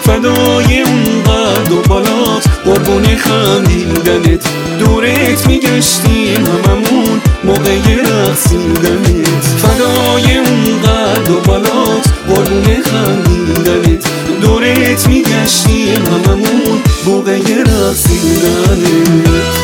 فدای اون قد و بالات قربون خندیدنت دورت میگشتیم هممون موقع رقصیدنت فدای اون قد و بالات قربون خندیدنت دورت میگشتیم هممون موقع رقصیدنت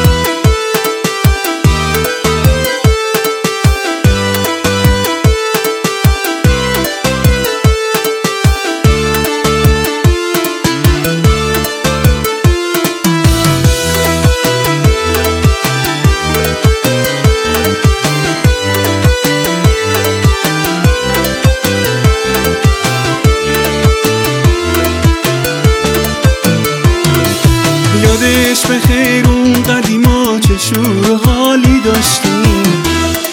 یادش به خیر اون قدیما چه شور و حالی داشتیم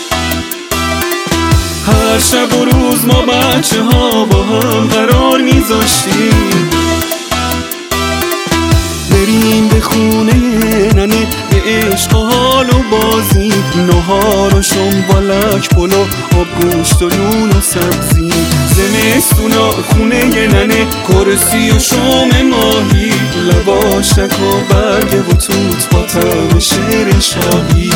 هر شب و روز ما بچه ها با هم قرار میذاشتیم بریم به خونه ننه به عشق و حال و بازی نهار و شنبالک پلو آب گوشت و نون و سبزی زمستونا خونه ننه کرسی و شوم ماهی لباشک و برگ و توت با طعم شیر شاهی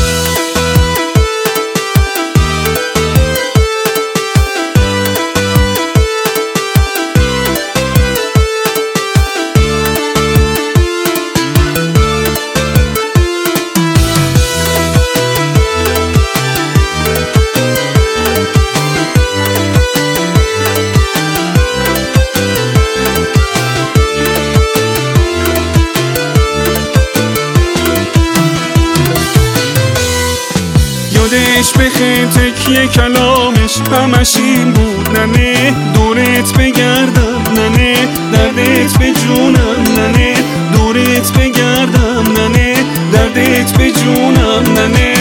یادش بخیر تکیه کلامش همش این بود ننه دورت بگردم ننه دردت به جونم ننه دورت بگردم ننه دردت به جونم ننه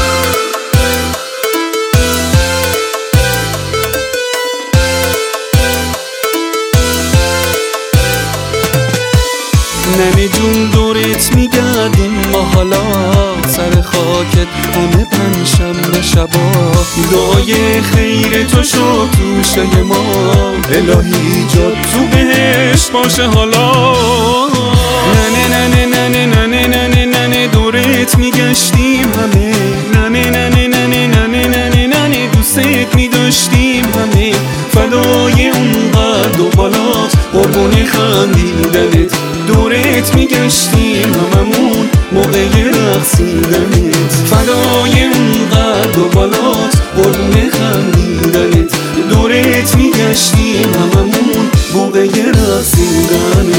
ننه جون دورت میگردیم ما حالا سر خاکت همه پنجشنبه شبا دعای خیر تو شد توشه ما الهی جات تو بهشت باشه حالا ننه ننه ننه ننه ننه ننه دورت میگشتیم همه ننه ننه ننه ننه ننه ننه دوستت میداشتیم همه فدای اون قد و بالات قربون خندیدنت دورت میگشتیم هممون موقع رقصیدنت فدای اون قد و بالات قربون خندیدنت دورت میگشتیم هممون موقع رقصیدنت